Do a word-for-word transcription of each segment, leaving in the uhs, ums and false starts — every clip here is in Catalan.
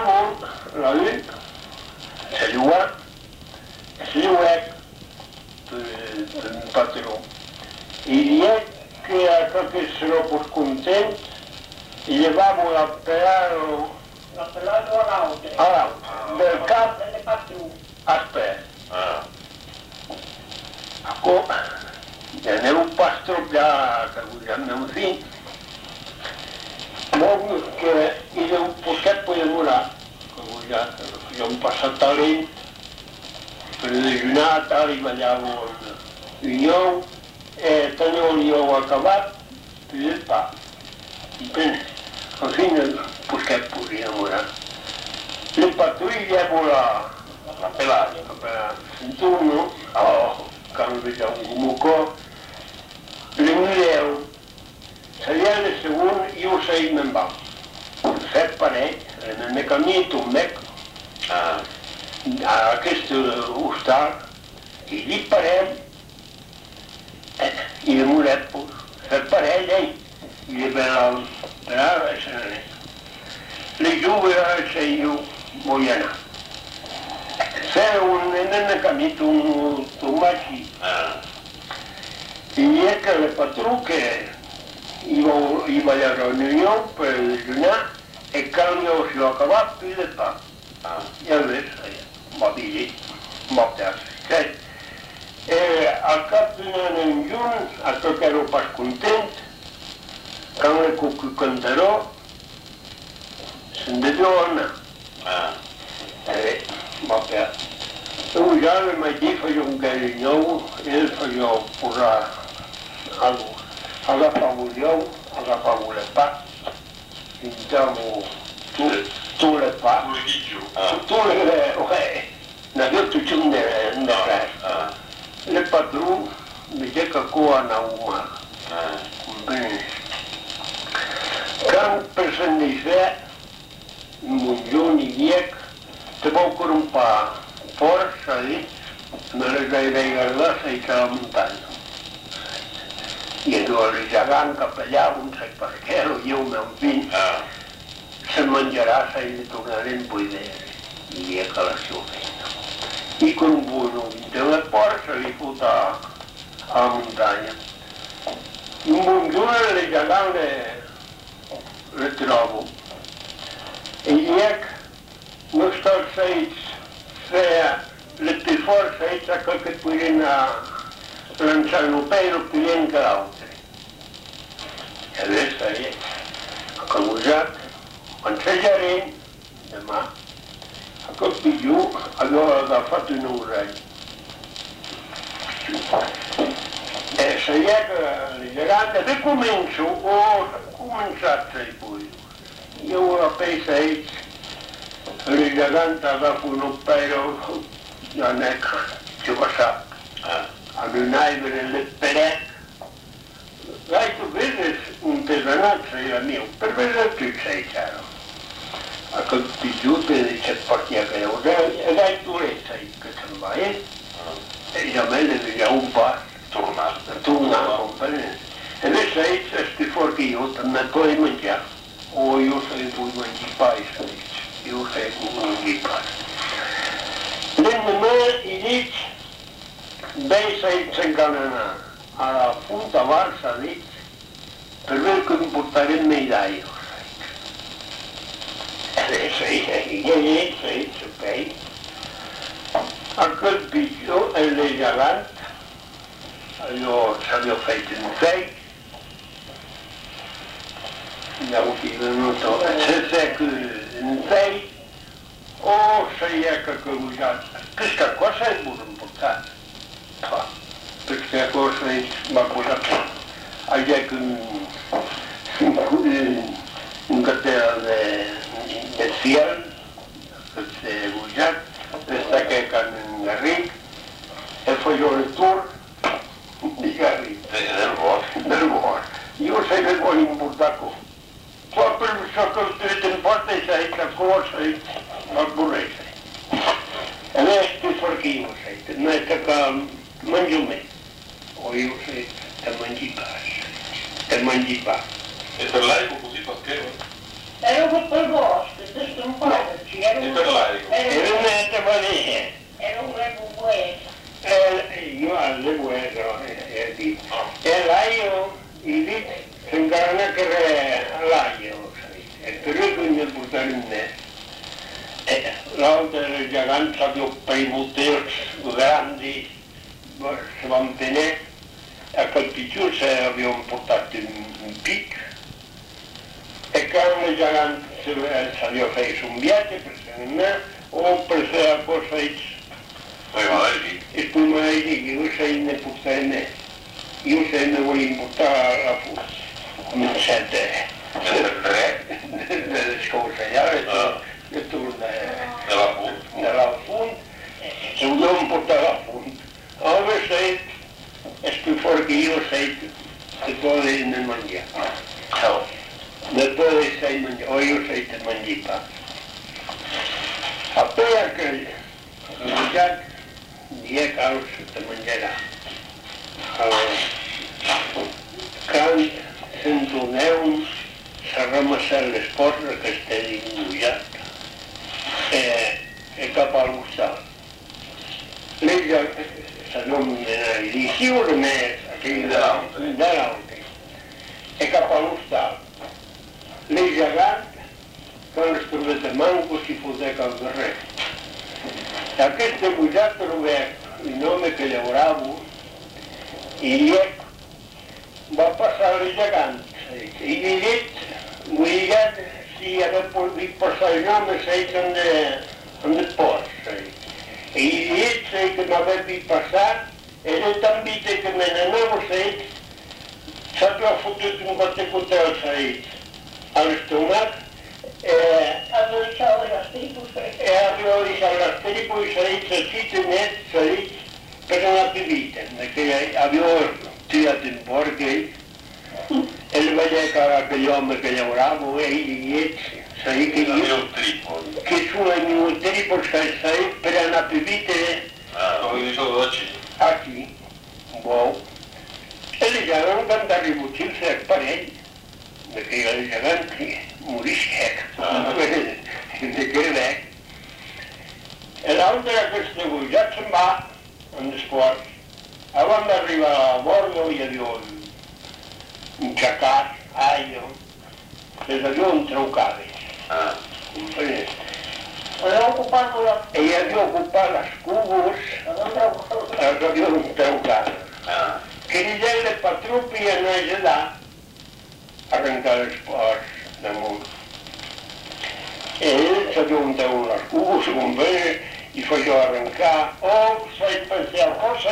amunt, la U, se llua, es lluec, per un patró. I diec que aquel que se lo pues content, i llevamos a pelar La pelota a l'altre. a l'altre, del cap Del patró. als pes. Ah. Acum, aneu un pastrop ja, que avui ja meu fill, molt que hi ha un poquet per demorar, que avui ja, jo hem passat talent, per dejunar, tal, i ballava un nyou, eh, teniu el nyou acabat, i el pa. I ben, al final, poquet podria demorar. Le patrulla la, la pelada, la pelada. Sentuno, oh, quand veia un gumucó, le mireu, seria el segon i ho seguim en va. Set parell, en el camí, un mec, a aquest hostal, i li parem, i de moret, set parell, ell, i li per la escenari. Le giove al seio vull anar. Fer un en el camí, un tomàquí. I és que el patró que iba a la reunió per dejunar, el cambio se lo acabat i de pa. Ja ves, va dir, va fer. Al cap d'un any en juny, aquell que era pas content, quan el cucantaró, se'n devió anar. Eh, va fer. Un ja el matí feia un garinnou, ell feia posar alguna cosa. Agafava el lleu, agafava el pa, pintava tot el pa, tot el... N'havia tot un de res. El patró veia que coa anava mal. Quan per Sant Nicè, Montllón i Viec, te vau per un pa fort, s'ha dit, me les vaig guardar a la muntanya. I el gegant cap allà, un sac per què, i el meu fill, se'n menjarà, s'ha dit, tornarem buider, i dia que la seva feina. I quan un de la port se li fot a la muntanya. I un Montllón, el gegant, le trobo. I dic, no està els feits, feia les més forts feits aquell que et podien lançar el peu i el podien que l'altre. I a més, feia, acabujat, ensejarem, demà, aquell pitjor havia agafat un orell. Seia que el gegant, de començo, o començat, se li pugui. I ho la peça ells, el gegant agafa un opero, ja nec, jo que sap, amb un aibre en l'esperet. Gaito vedes un pesanat, seia meu, per veure tu sei, caro. Aquell pitjor te deixat partir a creu, gaito l'és, que se'n va, eh? I ja me le veia un pas, tornar, tornar, comprens? E més ells, este fort que jo, també poden menjar. O jo sé que vull menjar pa, jo sé que vull menjar pa. L'endemà i dic, veig ells s'encanar a la punta Barça, dic, per veure que em portarem medalles. I ells, ells, ok. Aquell pitjor, el de gegant, allò s'havia fet en feix, llavors hi venuto, sense que en feix, o seia que acabujat. Aquesta cosa és molt important. Aquesta cosa és, va posar allà que un catedral de ciel, que s'ha acabujat, des que can Garric, el feia el tour de Garric. Del bosc. Del bosc. Jo sé que és molt important. Quan per això que el t'emporta és aquesta cosa, el borreix. A més, tu per aquí ho sé, no és que menjo més. O jo sé, te mengi pas. Te mengi pas. E per lei così paschero? Ero per il bosco, questo è un po' era E un per l'Arico? Era un altro padre. era un recugueso. E io alle guerre, e l'aglio, i lì, si incarna che l'aglio, e per cui quindi portare in me. E l'altra era giganza più primuteo, grandi, si van bene, a quel piccolo se abbiamo portato un picco, e quando giganza si aveva fatto un viaggio, per me, o per se a cosa Poi va lì. e poi mi hai detto che io sei ne portare me, io sei ne voglio portare la fuga, come sente, nelle scorse, e torna Nella punta. nella fonte, e vogliamo portare la fonte. Allora sei, è più forte che io sei, che tu devi ne mangiare. Ciao. Ne tu devi sei mangiare, o io sei te mangi pa. Appena che mangiare, die caos te mangerà. Allora, quando sento neon, saremo a le sporre che stai inguggiato e, e cap allo Stato. Lei già, se non mi viene di sicuro, me che dall'altro, e cap allo Stato. Lei già canta, quando trovate manco si ipoteca al re. E a questo bugiato dove il nome che lavoravo, il ecco, va a passare le giganze. I diritti, guidati, si aveva passato il nome, sei donde posso. E i diritti che mi avevi passato, e le tambite che me ne avevo, sei, sapeva fottuto un botte cutello, sei, allo stomaco, e Avevo diciamo la spiritus e avevo diciamo la spiritus, sei, salsito, net, sei, per una bevita, perché avevo tirato in porche, e le vedeva che gli uomini che lavoravo, e i diritti, sai che Io io, un triplo. che sono in un triplo, sai, per una bevita, Ah, come dicevo oggi. aqui, bom, ele já não canta ributil, se é parente, daquele ele já canta, morisqueca, daquele velho. E la outra questione, già si va, onde sport, quando arriva a bordo, io avevo un ciacar, aglio, e avevo un trocave, Ah. avevo occupato la e io avevo occupato las cubos, avevo avevo un trocave. Ah. Che gli delle patruppi e noi ci dà arrancare il sport da mondo. E ci giunta una scusa, un bene, gli faceva arrancare, o sai pensare cosa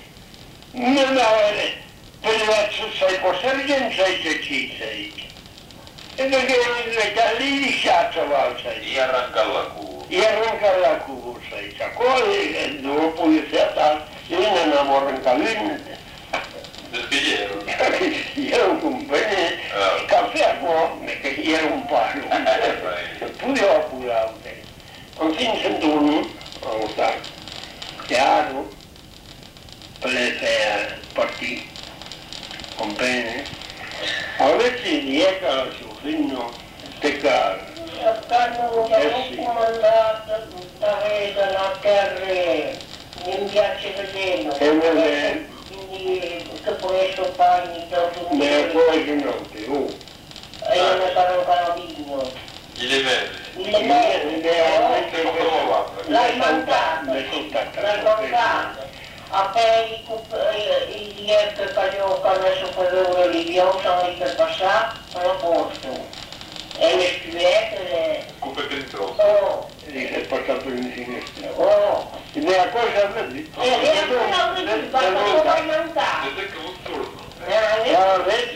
non avere, per diverso sai cosa non sai che ci sei. E perché le calli sciacciava sai. E arrancar la culo. E arrancare la culo sai. Poi non puoi fare tanto, io non avevo arrancato niente. Del bigliero. Io un bene, Ah. caffè a buone, che io un palo. Pure ho pure. Non si sento uno, non sta. Chiaro, per le fare partire. Con bene. Avessi dietro al suo figlio, te caro. Stanno comandato da veda la terra, mi piace vederlo. E non è, Quindi che può essere pagni dopo un ne è giorno. poi di notte, oh. E io ne parlo carabino. Gli livelli. Il Ne lemere, è l'hai mancato, ne sono l'hai mancato. Appena il diretto che io ho messo per loro lì, io sono lì per passare, sono a posto. E le scrivete, Coupe che intro. oh, E si è passato in sinistra. oh. E ne ha cosa a me? E e ancora un po', ma non l'hai mancato. Vedete che un turno. Ja, vezi,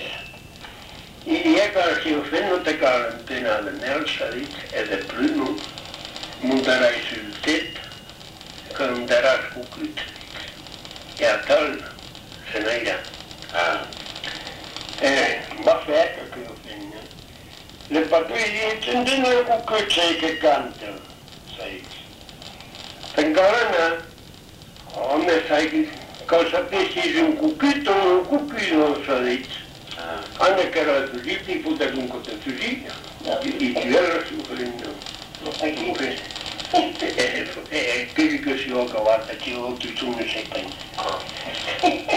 i eka si offennuta quarantena nel salit e de primo mundarai sul tet, che non darà scuclit. E a tal se ne irà. Ah. E va fatto che offenna. Le pattuglie tendono le cuccucce che cantano, sai. Tengarana, a me sai che cosa pensi un cucchito o un cucchino, sai. Ah. Anche che era così, ti fu da un conto così, e ti era su quello. Kylkösjuoka varten, että se oltiin tunne sepäin.